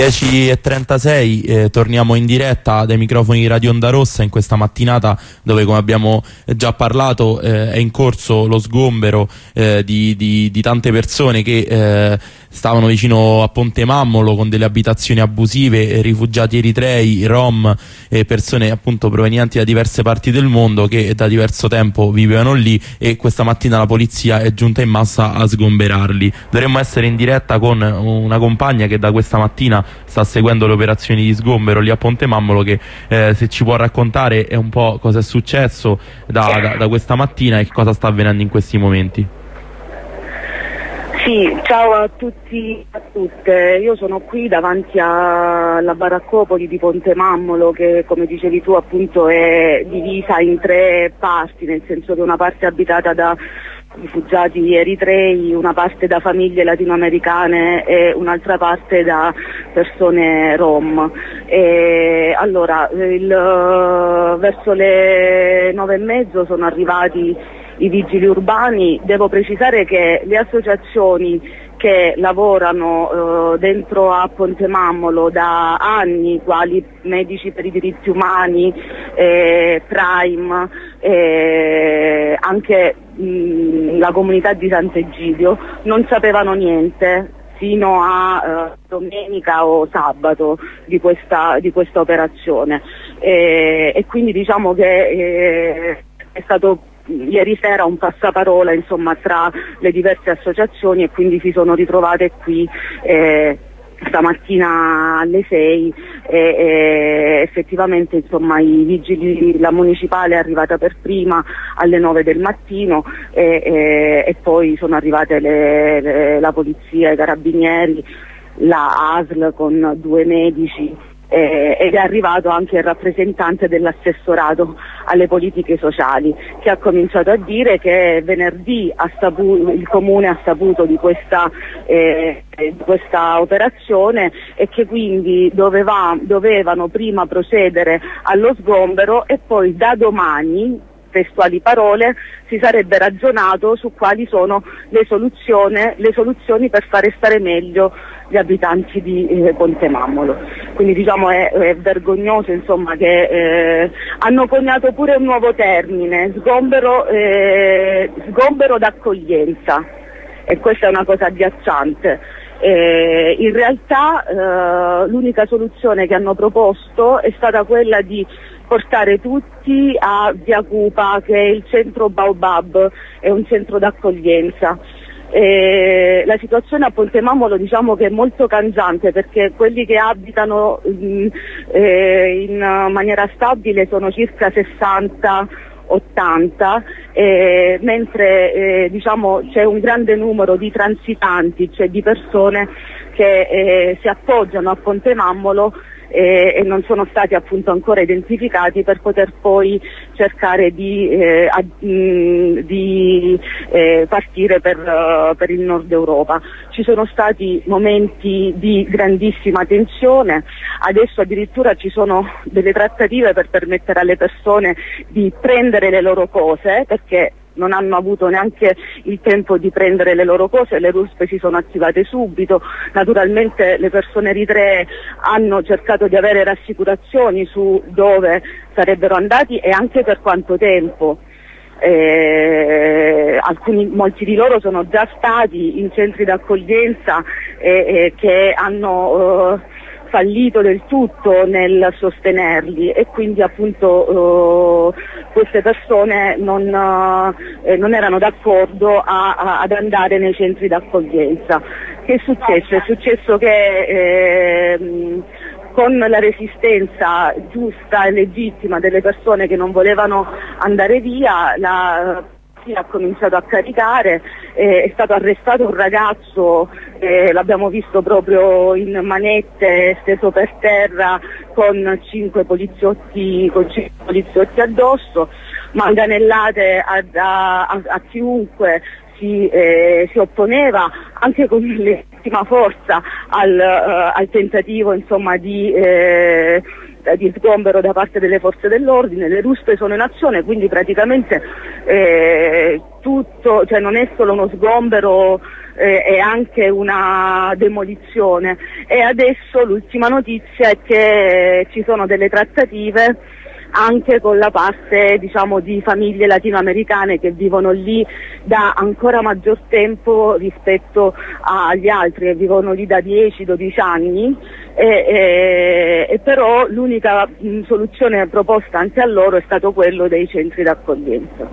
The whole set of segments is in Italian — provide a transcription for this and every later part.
10:36, torniamo in diretta dai microfoni di Radio Onda Rossa in questa mattinata dove, come abbiamo già parlato, è in corso lo sgombero di tante persone che stavano vicino a Ponte Mammolo con delle abitazioni abusive, rifugiati eritrei, rom, persone appunto provenienti da diverse parti del mondo che da diverso tempo vivevano lì, e questa mattina la polizia è giunta in massa a sgomberarli. Dovremmo essere in diretta con una compagna che da questa mattina sta seguendo le operazioni di sgombero lì a Ponte Mammolo, che se ci può raccontare un po' cosa è successo da questa mattina e cosa sta avvenendo in questi momenti. Sì, ciao a tutti e a tutte. Io sono qui davanti alla baraccopoli di Ponte Mammolo, che, come dicevi tu, appunto è divisa in tre parti, nel senso che una parte è abitata da rifugiati eritrei, una parte da famiglie latinoamericane e un'altra parte da persone rom. Allora, verso le 9:30 sono arrivati i vigili urbani. Devo precisare che le associazioni che lavorano dentro a Ponte Mammolo da anni, quali Medici per i diritti umani, Prime, anche la comunità di Sant'Egidio, non sapevano niente fino a domenica o sabato di questa operazione, e quindi diciamo che è stato ieri sera un passaparola, insomma, tra le diverse associazioni, e quindi si sono ritrovate qui stamattina alle 6 e effettivamente, insomma, i vigili, la municipale è arrivata per prima alle 9 del mattino e poi sono arrivate la polizia, i carabinieri, la ASL con 2 medici, ed è arrivato anche il rappresentante dell'assessorato alle politiche sociali, che ha cominciato a dire che venerdì il comune ha saputo di questa operazione e che quindi dovevano prima procedere allo sgombero e poi da domani, testuali parole, si sarebbe ragionato su quali sono le soluzioni per fare stare meglio gli abitanti di Ponte Mammolo. Quindi diciamo è vergognoso, insomma, che hanno coniato pure un nuovo termine, sgombero d'accoglienza, e questa è una cosa agghiacciante. In realtà l'unica soluzione che hanno proposto è stata quella di portare tutti a Via Cupa, che è il centro Baobab, è un centro d'accoglienza. La situazione a Ponte Mammolo, diciamo che è molto cangiante, perché quelli che abitano in maniera stabile sono circa 60-80, mentre diciamo c'è un grande numero di transitanti, cioè di persone che si appoggiano a Ponte Mammolo e non sono stati appunto ancora identificati, per poter poi cercare di partire per il nord Europa. Ci sono stati momenti di grandissima tensione, adesso addirittura ci sono delle trattative per permettere alle persone di prendere le loro cose, perché non hanno avuto neanche il tempo di prendere le loro cose, le ruspe si sono attivate subito. Naturalmente le persone eritree hanno cercato di avere rassicurazioni su dove sarebbero andati e anche per quanto tempo. Molti di loro sono già stati in centri d'accoglienza che hanno fallito del tutto nel sostenerli, e quindi appunto queste persone non erano d'accordo ad andare nei centri d'accoglienza. Che è successo? È successo che con la resistenza giusta e legittima delle persone che non volevano andare via, la ha cominciato a caricare, è stato arrestato un ragazzo, l'abbiamo visto proprio in manette, steso per terra con 5 poliziotti addosso, manganellate a chiunque si opponeva, anche con l'ennesima forza al tentativo, insomma, di di sgombero da parte delle forze dell'ordine, le ruspe sono in azione, quindi praticamente tutto, cioè non è solo uno sgombero, è anche una demolizione. E adesso l'ultima notizia è che ci sono delle trattative anche con la parte, diciamo, di famiglie latinoamericane che vivono lì da ancora maggior tempo rispetto agli altri, che vivono lì da 10-12 anni, e però l'unica soluzione proposta anche a loro è stato quello dei centri d'accoglienza.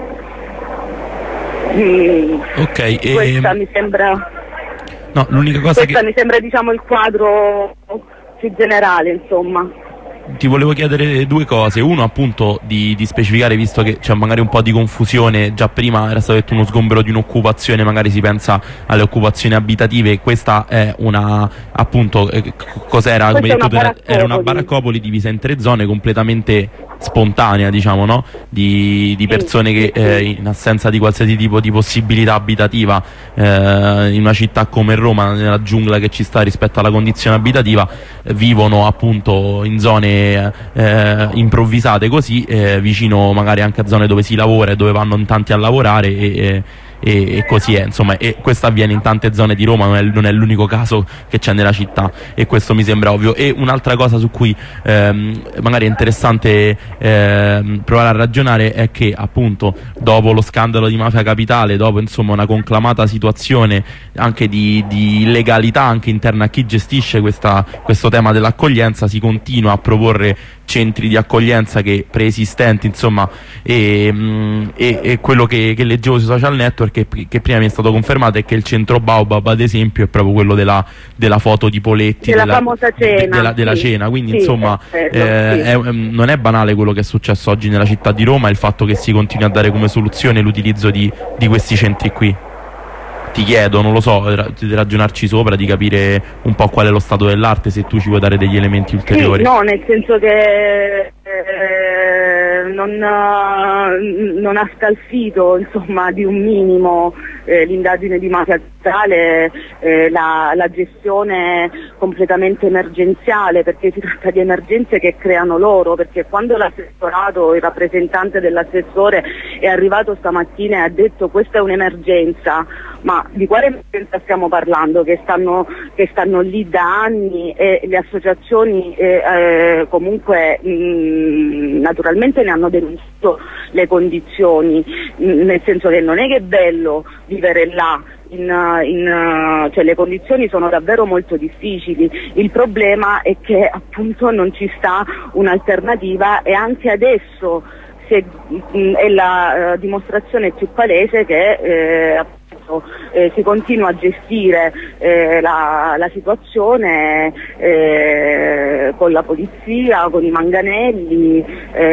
Ok, questa mi sembra, no, l'unica cosa mi sembra, diciamo, il quadro più generale, insomma. Ti volevo chiedere due cose. Uno, appunto, di specificare, visto che c'è magari un po' di confusione. Già prima era stato detto uno sgombero di un'occupazione, magari si pensa alle occupazioni abitative. Questa è una, appunto, cos'era? Come detto tu, era una baraccopoli divisa in 3 zone, completamente spontanea, diciamo, no? Di persone che in assenza di qualsiasi tipo di possibilità abitativa, in una città come Roma, nella giungla che ci sta rispetto alla condizione abitativa, vivono appunto in zone improvvisate così, vicino magari anche a zone dove si lavora e dove vanno in tanti a lavorare, e così è, insomma, e questo avviene in tante zone di Roma, non è l'unico caso che c'è nella città, e questo mi sembra ovvio. E un'altra cosa su cui magari è interessante provare a ragionare è che, appunto, dopo lo scandalo di Mafia Capitale, dopo, insomma, una conclamata situazione anche di illegalità anche interna a chi gestisce questo tema dell'accoglienza, si continua a proporre centri di accoglienza che preesistenti, insomma, e quello che leggevo sui social network, che prima mi è stato confermato, è che il centro Baobab, ad esempio, è proprio quello della foto di Poletti, della famosa cena, della cena, quindi sì, insomma non è banale quello che è successo oggi nella città di Roma, il fatto che si continui a dare come soluzione l'utilizzo di questi centri qui. Ti chiedo, non lo so, di ragionarci sopra, di capire un po' qual è lo stato dell'arte, se tu ci vuoi dare degli elementi ulteriori. Sì, no, nel senso che non ha scalfito, insomma, di un minimo l'indagine di Mafia Capitale, la gestione completamente emergenziale, perché si tratta di emergenze che creano loro, perché quando l'assessorato, il rappresentante dell'assessore è arrivato stamattina e ha detto questa è un'emergenza, ma di quale emergenza stiamo parlando? Che stanno lì da anni, e le associazioni comunque naturalmente ne hanno denunciato le condizioni, nel senso che non è che è bello vivere là, cioè le condizioni sono davvero molto difficili. Il problema è che appunto non ci sta un'alternativa, e anche adesso è la dimostrazione più palese che si continua a gestire la situazione con la polizia, con i manganelli,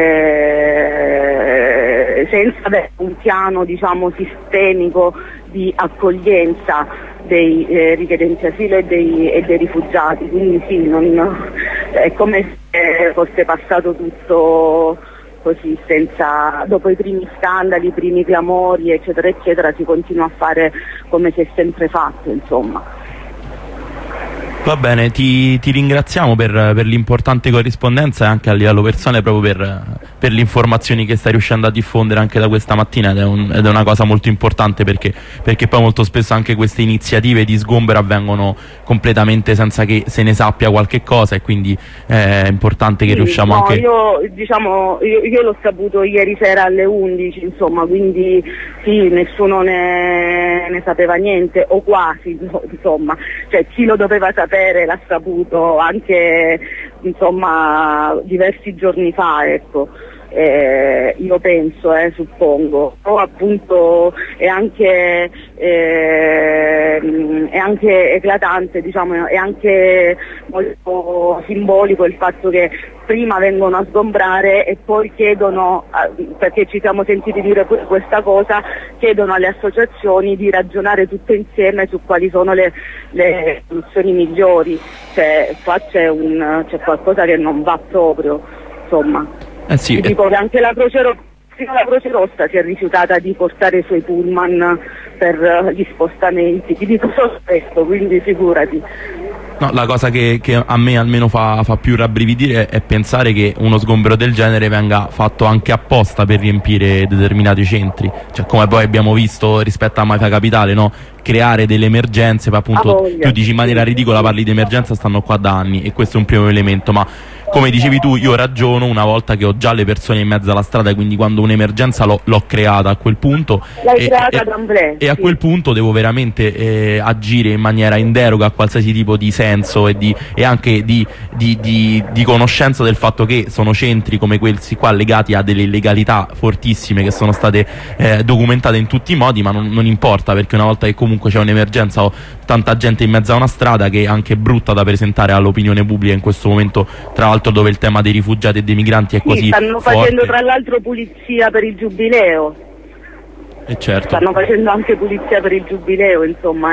senza avere un piano, diciamo, sistemico di accoglienza dei richiedenti asilo e dei rifugiati. Quindi sì, è come se fosse passato tutto così, senza, dopo i primi scandali, i primi clamori, eccetera eccetera, si continua a fare come si è sempre fatto, insomma. Va bene, ti ringraziamo per l'importante corrispondenza, e anche a livello personale, proprio per le informazioni che stai riuscendo a diffondere anche da questa mattina, ed è una cosa molto importante, perché poi molto spesso anche queste iniziative di sgombero avvengono completamente senza che se ne sappia qualche cosa, e quindi è importante che riusciamo anche... Io l'ho saputo ieri sera alle 11, insomma, quindi sì, nessuno ne sapeva niente, o quasi, insomma, cioè chi lo doveva sapere l'ha saputo anche, insomma, diversi giorni fa, ecco. Io penso, suppongo, però appunto è anche eclatante, diciamo, è anche molto simbolico il fatto che prima vengono a sgombrare e poi chiedono, perché ci siamo sentiti dire pure questa cosa, chiedono alle associazioni di ragionare tutte insieme su quali sono le soluzioni migliori. Cioè qua c'è qualcosa che non va proprio, insomma. Sì, dico che anche la Croce Rossa si è rifiutata di portare i suoi pullman per gli spostamenti, ti dico solo questo, quindi figurati. No, la cosa che a me almeno fa più rabbrividire è pensare che uno sgombero del genere venga fatto anche apposta per riempire determinati centri, cioè come poi abbiamo visto rispetto a Mafia Capitale, no? Creare delle emergenze, poi appunto tu dici in maniera ridicola, parli di emergenza, stanno qua da anni, e questo è un primo elemento, ma come dicevi tu, io ragiono una volta che ho già le persone in mezzo alla strada, quindi quando un'emergenza l'ho creata a quel punto, e a quel punto devo veramente agire in maniera in deroga a qualsiasi tipo di senso e anche di conoscenza del fatto che sono centri come questi qua legati a delle illegalità fortissime che sono state documentate in tutti i modi, ma non importa, perché una volta che comunque c'è un'emergenza o tanta gente in mezzo a una strada, che è anche brutta da presentare all'opinione pubblica in questo momento, tra l'altro dove il tema dei rifugiati e dei migranti è così stanno forte. Facendo tra l'altro pulizia per il giubileo, e certo, stanno facendo anche pulizia per il giubileo, insomma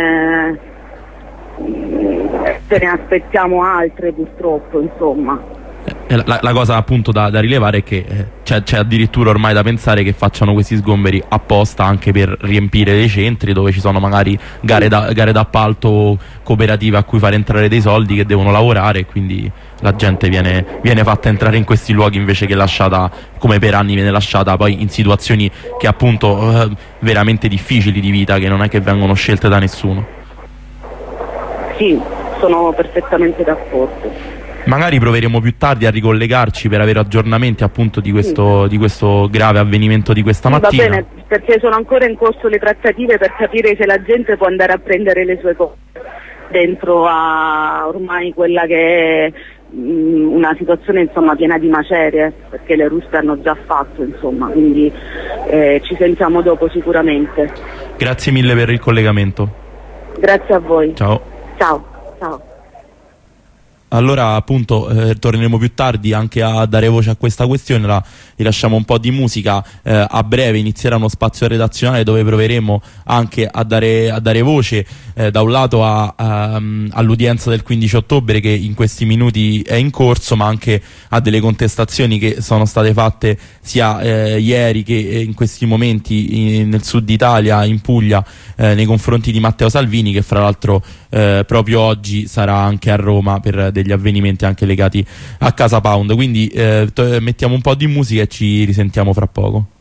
ce ne aspettiamo altre purtroppo, insomma. La cosa appunto da rilevare è che c'è addirittura ormai da pensare che facciano questi sgomberi apposta anche per riempire dei centri dove ci sono magari gare d'appalto cooperative a cui fare entrare dei soldi, che devono lavorare, e quindi la gente viene fatta entrare in questi luoghi invece che lasciata, come per anni viene lasciata, poi in situazioni che appunto veramente difficili di vita, che non è che vengono scelte da nessuno. Sì, sono perfettamente d'accordo. Magari proveremo più tardi a ricollegarci per avere aggiornamenti appunto di questo grave avvenimento di questa mattina. Va bene, perché sono ancora in corso le trattative per capire se la gente può andare a prendere le sue cose dentro a ormai quella che è una situazione, insomma, piena di macerie, perché le ruspe hanno già fatto, insomma, quindi ci sentiamo dopo sicuramente. Grazie mille per il collegamento. Grazie a voi. Ciao. Ciao. Ciao. Allora appunto torneremo più tardi anche a dare voce a questa questione, vi lasciamo un po' di musica, a breve inizierà uno spazio redazionale dove proveremo anche a dare voce da un lato all'udienza del 15 ottobre che in questi minuti è in corso, ma anche a delle contestazioni che sono state fatte sia ieri che in questi momenti nel sud Italia, in Puglia, nei confronti di Matteo Salvini, che fra l'altro proprio oggi sarà anche a Roma per degli avvenimenti anche legati a Casa Pound. Quindi mettiamo un po' di musica e ci risentiamo fra poco.